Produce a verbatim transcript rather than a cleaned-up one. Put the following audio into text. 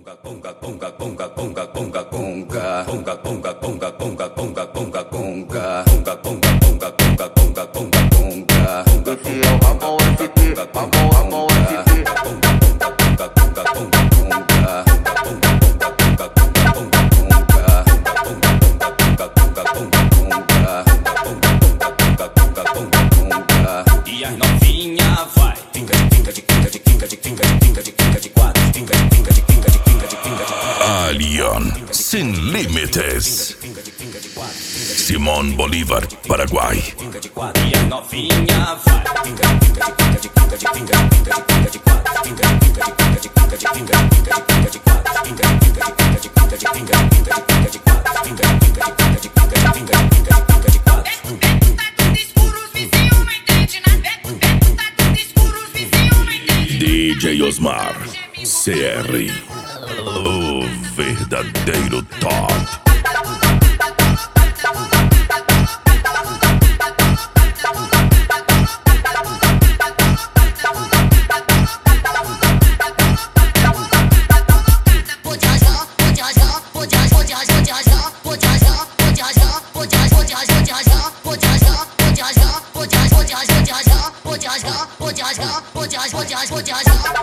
E as novinha vai finga de finga de finga de finga de finga de finga de finga de quatro, finga de finga de finga de finga de finga de Alien Sin Límites. Simón Bolívar, Paraguay. E as novinha vai finga de finga de finga de finga de finga de finga de quatro, finga de finga de finga de finga de finga de finga de quatro, finga de finga de finga de finga de finga de finga de quatro, finga de finga de finga de finga de finga de finga de quatro. D J Osmar, C R, o verdadeiro top. 我家乡，我家乡，我家乡，我家乡，我家乡。